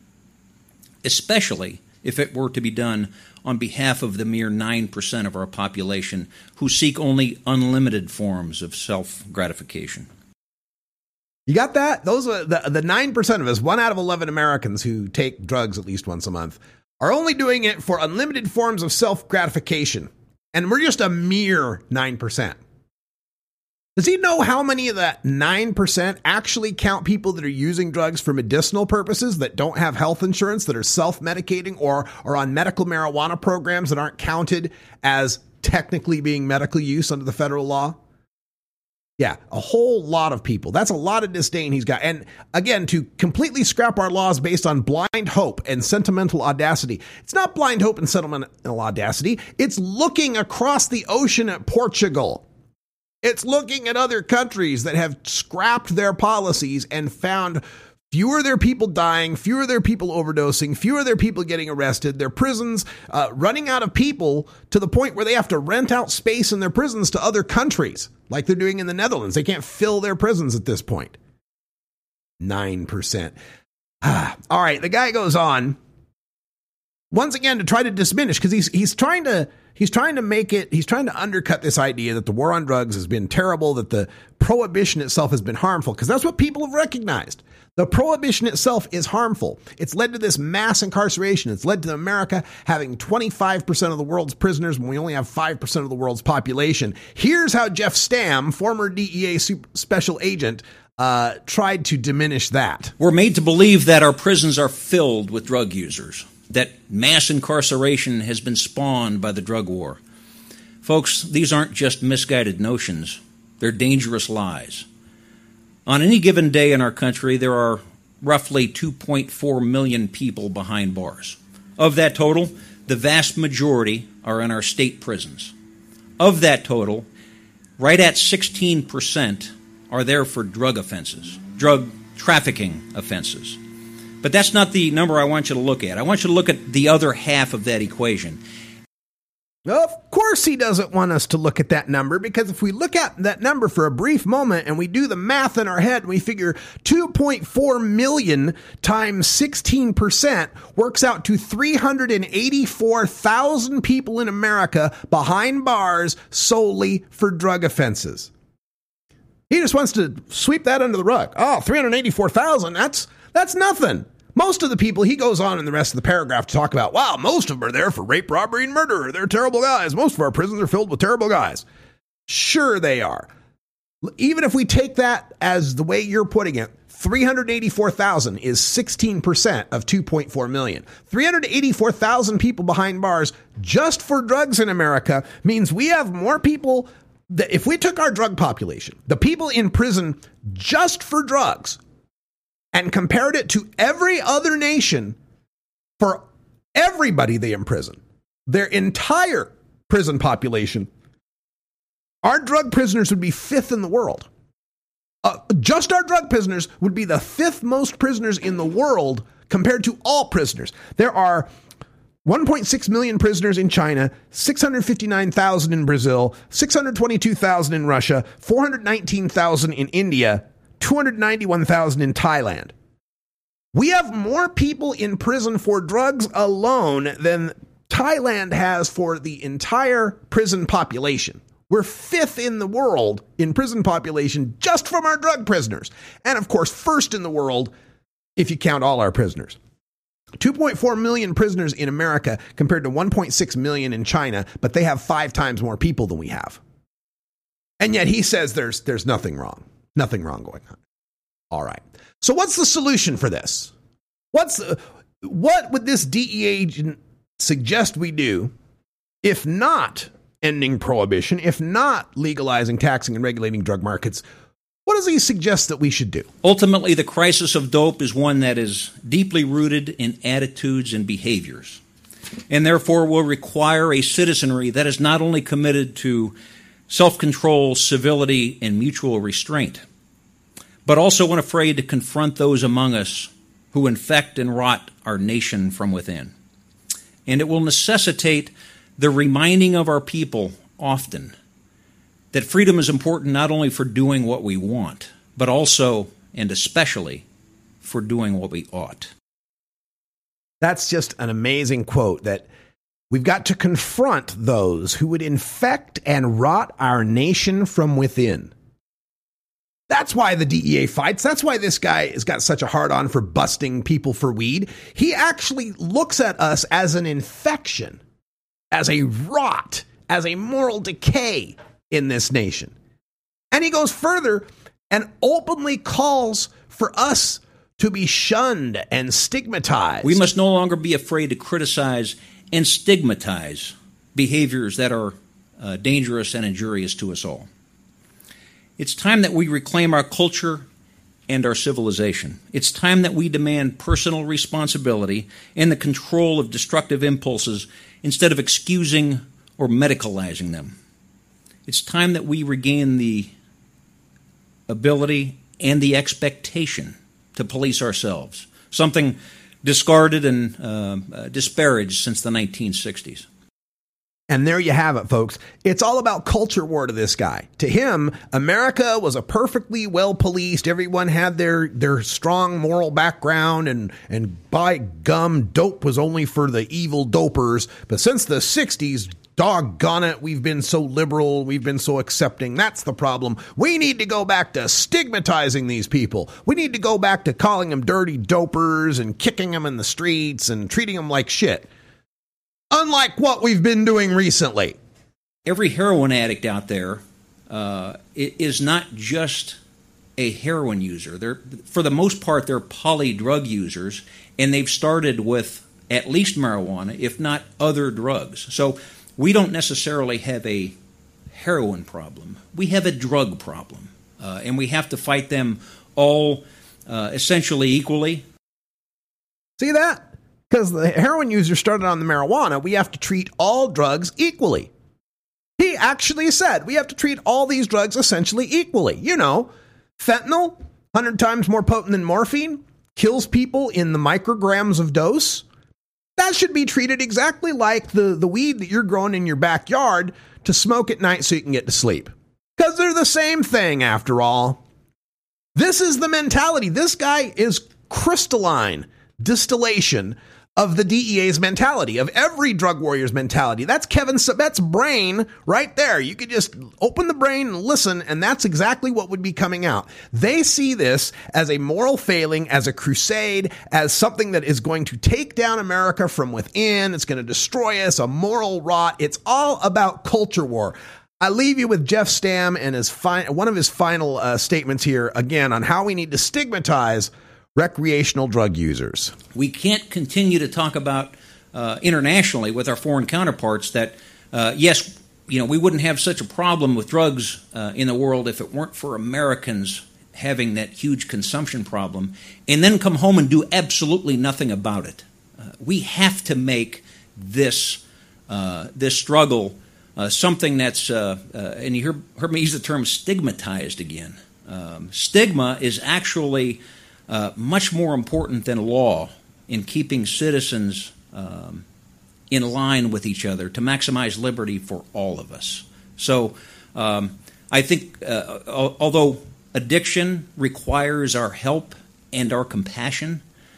Especially if it were to be done on behalf of the mere nine percent of our population who seek only unlimited forms of self-gratification. You got that? Those are the, the nine percent of us, one out of eleven Americans who take drugs at least once a month, are only doing it for unlimited forms of self-gratification. And we're just a mere nine percent. Does he know how many of that nine percent actually count people that are using drugs for medicinal purposes, that don't have health insurance, that are self-medicating, or are on medical marijuana programs that aren't counted as technically being medical use under the federal law? Yeah, a whole lot of people. That's a lot of disdain he's got. And again, to completely scrap our laws based on blind hope and sentimental audacity. It's not blind hope and sentimental audacity. It's looking across the ocean at Portugal. It's looking at other countries that have scrapped their policies and found Fewer are their people dying, fewer are their people overdosing, fewer are their people getting arrested, their prisons uh, running out of people to the point where they have to rent out space in their prisons to other countries, like they're doing in the Netherlands. They can't fill their prisons at this point. nine percent. Ah, all right, the guy goes on once again to try to diminish, because he's he's trying to he's trying to make it he's trying to undercut this idea that the war on drugs has been terrible, that the prohibition itself has been harmful, because that's what people have recognized. The prohibition itself is harmful. It's led to this mass incarceration. It's led to America having twenty-five percent of the world's prisoners when we only have five percent of the world's population. Here's how Jeff Stamm, former D E A special agent, uh, tried to diminish that. We're made to believe that our prisons are filled with drug users, that mass incarceration has been spawned by the drug war. Folks, these aren't just misguided notions. They're dangerous lies. On any given day in our country, there are roughly two point four million people behind bars. Of that total, the vast majority are in our state prisons. Of that total, right at sixteen percent are there for drug offenses, drug trafficking offenses. But that's not the number I want you to look at. I want you to look at the other half of that equation. Of course he doesn't want us to look at that number, because if we look at that number for a brief moment and we do the math in our head and we figure two point four million times sixteen percent works out to three hundred eighty-four thousand people in America behind bars solely for drug offenses. He just wants to sweep that under the rug. Oh, three hundred eighty-four thousand, that's that's nothing. Most of the people, he goes on in the rest of the paragraph to talk about, wow, most of them are there for rape, robbery, and murder. They're terrible guys. Most of our prisons are filled with terrible guys. Sure they are. Even if we take that as the way you're putting it, three hundred eighty-four thousand is sixteen percent of two point four million. three hundred eighty-four thousand people behind bars just for drugs in America means we have more people that, if we took our drug population, the people in prison just for drugs, and compared it to every other nation for everybody they imprison, their entire prison population, our drug prisoners would be fifth in the world. Uh, just our drug prisoners would be the fifth most prisoners in the world compared to all prisoners. There are one point six million prisoners in China, six hundred fifty-nine thousand in Brazil, six hundred twenty-two thousand in Russia, four hundred nineteen thousand in India, two hundred ninety-one thousand in Thailand. We have more people in prison for drugs alone than Thailand has for the entire prison population. We're fifth in the world in prison population just from our drug prisoners. And of course, first in the world if you count all our prisoners. two point four million prisoners in America compared to one point six million in China, but they have five times more people than we have. And yet he says there's there's nothing wrong. Nothing wrong going on. All right. So what's the solution for this? What's uh, what would this D E A agent suggest we do if not ending prohibition, if not legalizing, taxing, and regulating drug markets? What does he suggest that we should do? Ultimately, the crisis of dope is one that is deeply rooted in attitudes and behaviors, and therefore will require a citizenry that is not only committed to self-control, civility, and mutual restraint, but also unafraid to confront those among us who infect and rot our nation from within. And it will necessitate the reminding of our people often that freedom is important not only for doing what we want, but also and especially for doing what we ought. That's just an amazing quote, that we've got to confront those who would infect and rot our nation from within. That's why the D E A fights. That's why this guy has got such a hard-on for busting people for weed. He actually looks at us as an infection, as a rot, as a moral decay in this nation. And he goes further and openly calls for us to be shunned and stigmatized. We must no longer be afraid to criticize and stigmatize behaviors that are uh, dangerous and injurious to us all. It's time that we reclaim our culture and our civilization. It's time that we demand personal responsibility and the control of destructive impulses instead of excusing or medicalizing them. It's time that we regain the ability and the expectation to police ourselves, something discarded and uh, uh, disparaged since the nineteen sixties. And there you have it, folks. It's all about culture war to this guy. To him, America was a perfectly well-policed. Everyone had their, their strong moral background, and, and by gum, dope was only for the evil dopers. But since the sixties, doggone it, we've been so liberal, we've been so accepting. That's the problem. We need to go back to stigmatizing these people. We need to go back to calling them dirty dopers and kicking them in the streets and treating them like shit. Unlike what we've been doing recently. Every heroin addict out there uh, is not just a heroin user. They're, for the most part, they're poly drug users, and they've started with at least marijuana, if not other drugs. So we don't necessarily have a heroin problem. We have a drug problem, uh, and we have to fight them all uh, essentially equally. See that? Because the heroin user started on the marijuana, we have to treat all drugs equally. He actually said we have to treat all these drugs essentially equally. You know, fentanyl, one hundred times more potent than morphine, kills people in the micrograms of dose. That should be treated exactly like the, the weed that you're growing in your backyard to smoke at night so you can get to sleep. Because they're the same thing, after all. This is the mentality. This guy is crystalline distillation of the D E A's mentality, of every drug warrior's mentality. That's Kevin Sabet's brain right there. You could just open the brain and listen, and that's exactly what would be coming out. They see this as a moral failing, as a crusade, as something that is going to take down America from within. It's going to destroy us, a moral rot. It's all about culture war. I leave you with Jeff Stamm and his fi- one of his final uh, statements here, again, on how we need to stigmatize recreational drug users. We can't continue to talk about uh, internationally with our foreign counterparts that, uh, yes, you know, we wouldn't have such a problem with drugs uh, in the world if it weren't for Americans having that huge consumption problem, and then come home and do absolutely nothing about it. Uh, we have to make this uh, this struggle uh, something that's, uh, uh, and you heard, heard me use the term stigmatized again. Um, stigma is actually Uh, much more important than law in keeping citizens um, in line with each other to maximize liberty for all of us. So um, I think uh, al- although addiction requires our help and our compassion,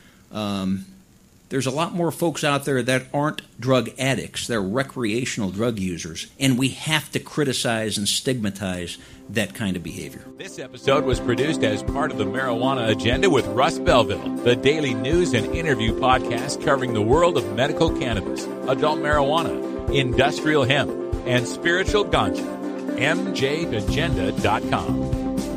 um, there's a lot more folks out there that aren't drug addicts. They're recreational drug users, and we have to criticize and stigmatize that kind of behavior. This episode was produced as part of the Marijuana Agenda with Russ Belville, the daily news and interview podcast covering the world of medical cannabis, adult marijuana, industrial hemp, and spiritual ganja. M J agenda dot com.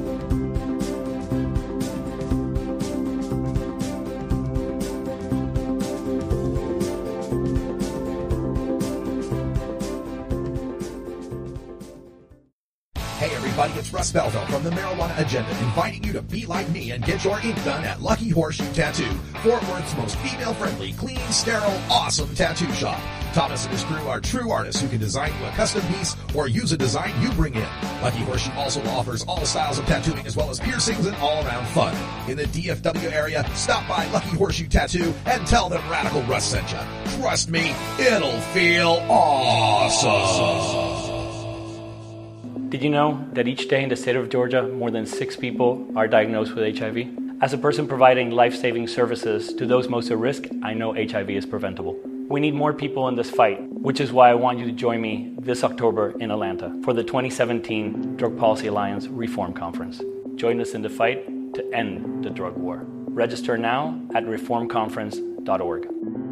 It's Russ Belville from the Marijuana Agenda, inviting you to be like me and get your ink done at Lucky Horseshoe Tattoo, Fort Worth's most female-friendly, clean, sterile, awesome tattoo shop. Thomas and his crew are true artists who can design you a custom piece or use a design you bring in. Lucky Horseshoe also offers all styles of tattooing as well as piercings and all-around fun. In the D F W area, stop by Lucky Horseshoe Tattoo and tell them Radical Russ sent you. Trust me, it'll feel awesome. Did you know that each day in the state of Georgia, more than six people are diagnosed with H I V? As a person providing life-saving services to those most at risk, I know H I V is preventable. We need more people in this fight, which is why I want you to join me this October in Atlanta for the twenty seventeen Drug Policy Alliance Reform Conference. Join us in the fight to end the drug war. Register now at reform conference dot org.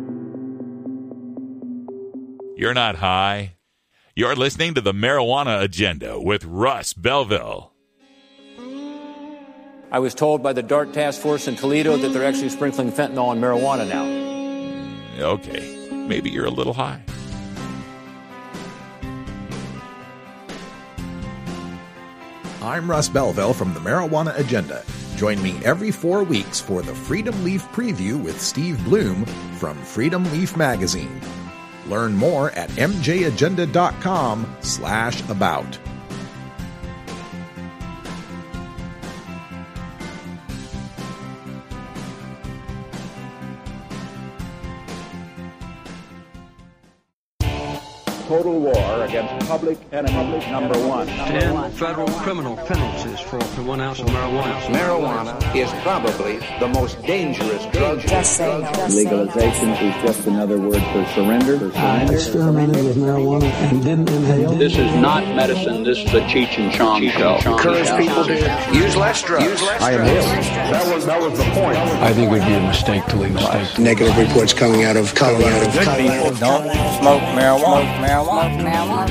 You're not high. You're listening to the Marijuana Agenda with Russ Belville. I was told by the DART task force in Toledo that they're actually sprinkling fentanyl on marijuana now. Okay, maybe you're a little high. I'm Russ Belville from the Marijuana Agenda. Join me every four weeks for the Freedom Leaf Preview with Steve Bloom from Freedom Leaf Magazine. Learn more at mjagenda.com slash about. total war against public enemy number one. Ten federal criminal penalties for one ounce of marijuana. Marijuana is probably the most dangerous drug. Just say no. Legalization is just another word for surrender. For surrender. I experimented with marijuana and didn't inhale. This is not medicine. This is a Cheech and Chong show. Encourage people to use less drugs. Use less I am drugs. That was that was the point. I think it would be a mistake to legalize. Negative reports coming out of Colorado. Good people don't smoke marijuana. Marijuana. Marijuana.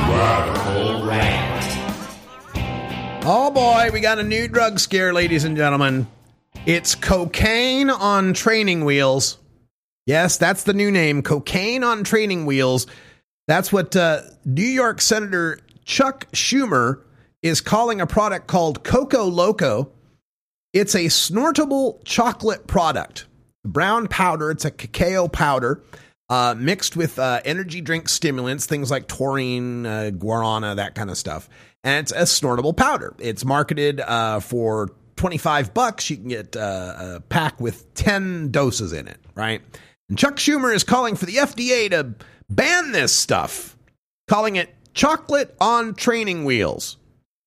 Marijuana. Oh boy, we got a new drug scare, ladies and gentlemen. It's cocaine on training wheels. Yes, that's the new name, cocaine on training wheels. That's what uh, New York Senator Chuck Schumer is calling a product called Coco Loco. It's a snortable chocolate product. Brown powder, it's a cacao powder uh, mixed with uh, energy drink stimulants, things like taurine, uh, guarana, that kind of stuff. And it's a snortable powder. It's marketed uh, for twenty-five bucks. You can get uh, a pack with ten doses in it, right? And Chuck Schumer is calling for the F D A to ban this stuff, calling it chocolate on training wheels.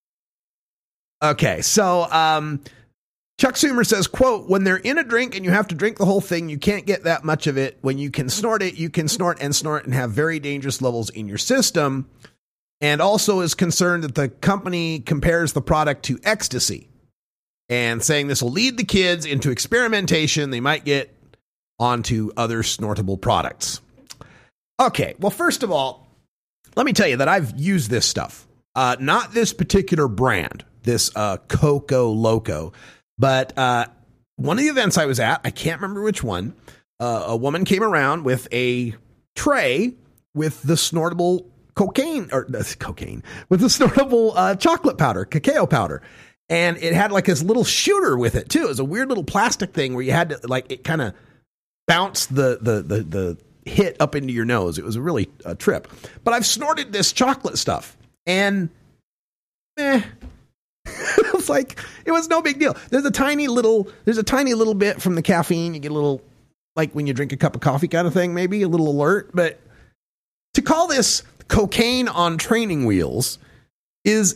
Okay, so um, Chuck Schumer says, quote, when they're in a drink and you have to drink the whole thing, you can't get that much of it. When you can snort it, you can snort and snort and have very dangerous levels in your system. And also is concerned that the company compares the product to ecstasy and saying this will lead the kids into experimentation. They might get onto other snortable products. Okay, well, first of all, let me tell you that I've used this stuff. Uh, not this particular brand, this uh, Coco Loco, but uh, one of the events I was at, I can't remember which one, uh, a woman came around with a tray with the snortable cocaine, or uh, cocaine, with the snortable uh, chocolate powder, cacao powder. And it had like this little shooter with it, too. It was a weird little plastic thing where you had to, like, it kind of bounced the, the, the, the hit up into your nose. It was a really a trip. But I've snorted this chocolate stuff, and eh, it was like, it was no big deal. There's a tiny little, there's a tiny little bit from the caffeine. You get a little, like when you drink a cup of coffee kind of thing, maybe a little alert. But to call this cocaine on training wheels is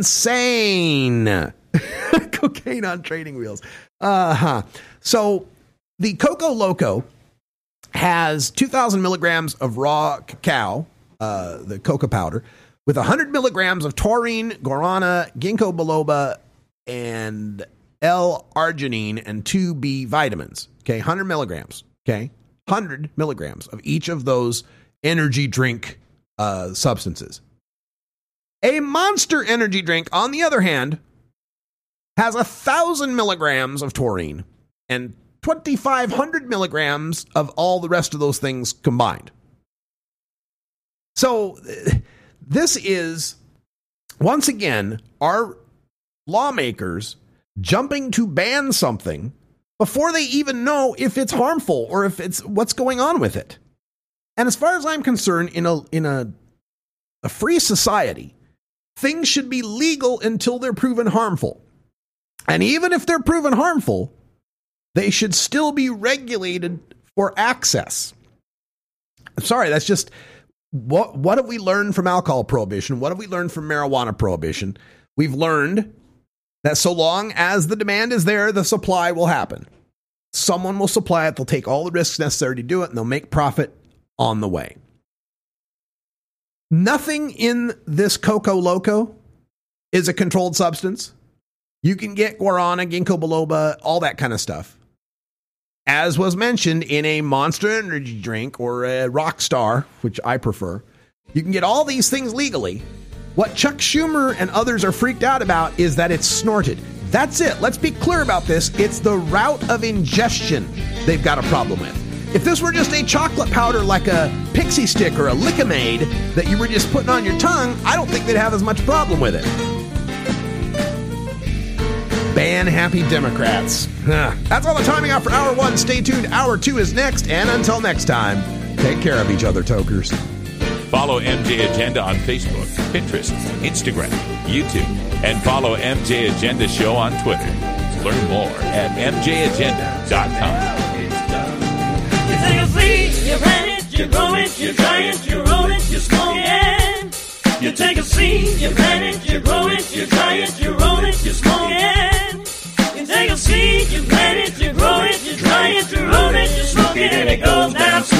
insane. Cocaine on training wheels. Uh-huh. So the Coco Loco has two thousand milligrams of raw cacao, uh, the cocoa powder, with one hundred milligrams of taurine, guarana, ginkgo biloba, and L-arginine, and two B vitamins. Okay, one hundred milligrams. Okay, one hundred milligrams of each of those energy drink uh, substances. A Monster energy drink, on the other hand, has one thousand milligrams of taurine and twenty-five hundred milligrams of all the rest of those things combined. So this is, once again, our lawmakers jumping to ban something before they even know if it's harmful or if it's what's going on with it. And as far as I'm concerned, in a in a, a free society, things should be legal until they're proven harmful. And even if they're proven harmful, they should still be regulated for access. I'm sorry, that's just, what, what have we learned from alcohol prohibition? What have we learned from marijuana prohibition? We've learned that so long as the demand is there, the supply will happen. Someone will supply it, they'll take all the risks necessary to do it, and they'll make profit on the way. Nothing in this Coco Loco is a controlled substance. You can get guarana, ginkgo biloba, all that kind of stuff. As was mentioned in a Monster energy drink or a Rockstar, which I prefer, you can get all these things legally. What Chuck Schumer and others are freaked out about is that it's snorted. That's it. Let's be clear about this. It's the route of ingestion they've got a problem with. If this were just a chocolate powder like a Pixie Stick or a Lickamade that you were just putting on your tongue, I don't think they'd have as much problem with it. Ban happy Democrats. Huh. That's all the time we got for hour one. Stay tuned. Hour two is next. And until next time, take care of each other, tokers. Follow M J Agenda on Facebook, Pinterest, Instagram, YouTube, and follow M J Agenda Show on Twitter. Learn more at m j agenda dot com. You take a seed, you plant it, you grow it, you dry it, you roll it, you smoke it. take a seed, you plant it, you grow it, you dry it, you roll it, you smoke it. You take a seed, you plant it, you grow it, you dry it, you roll it, you smoke it, and it goes down.